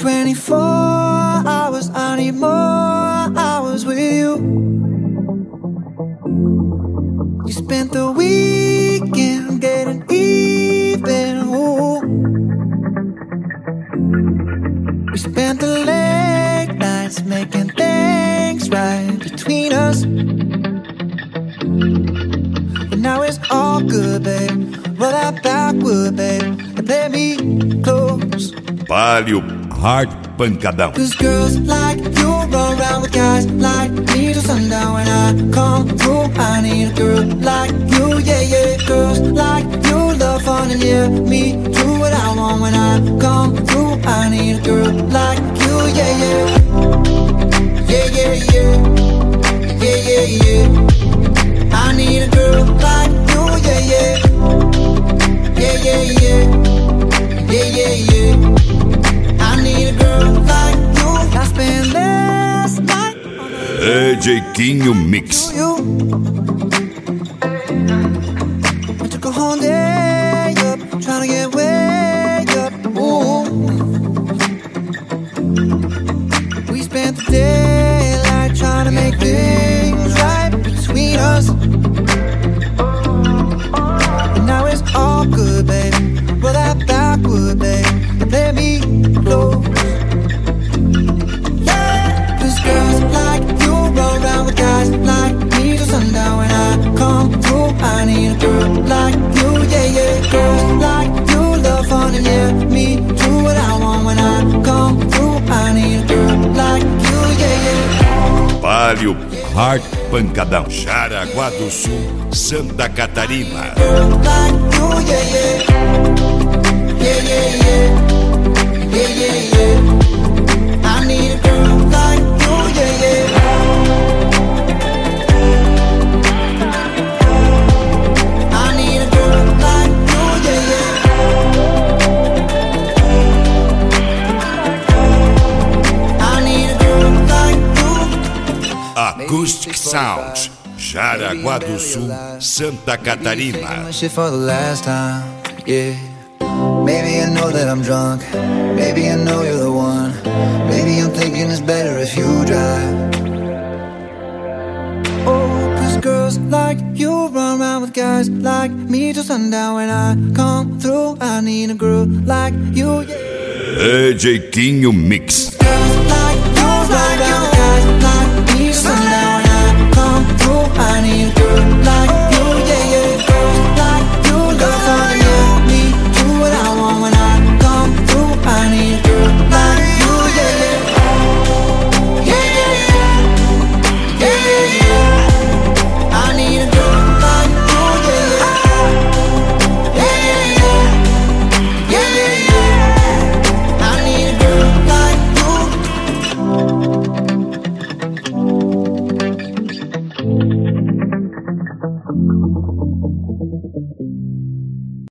24 hours, I need more hours with you. You spent the weekend getting even, ooh. We spent the late nights making things right between us. But now it's all good, babe. Roll that backward, babe, and play me close. Palio Hard Pancadão. Cause girls like you run around with guys like me till sundown. When I come through, I need a girl like you, yeah, yeah. Girls like you love fun and yeah, me do what I want. When I come through, I need a girl like you, yeah, yeah. Yeah, yeah, yeah. Yeah, yeah, yeah. I need a girl like you, yeah, yeah. Yeah, yeah, yeah. Yeah, yeah, yeah. I need a girl like you. I spent last night DJ Quinho Mix. I took a whole day up, trying to get way up. Ooh. We spent the daylight trying to make things right between us. And now it's all good, baby. Roll that backward, babe, and play me close. Yeah, 'cause girls like you run around with guys like me till sundown. When I come through, I need a girl like you, yeah, yeah. Girls like you love fun and yeah, me do what I want. When I come through, I need a girl like you, yeah, yeah. Palio Hard Pancadão. Jaraguá do Sul, Santa Catarina. Girl like you, yeah, yeah. Yeah, yeah, yeah. Yeah, yeah, yeah. I need a girl like you, yeah, yeah. I need a girl like you, yeah, yeah. I need a girl like you. Acoustic Sound, Jaraguá do Sul, Santa Catarina. My shit for the last time, yeah. Maybe I know that I'm drunk. Maybe I know you're the one. Maybe I'm thinking it's better if you drive. Oh, 'cause girls like you run around with guys like me till sundown. When I come through, I need a girl like you, yeah. DJ Quinho Mix. Girls like you run around with guys like me till sundown. When I come through, I need a girl like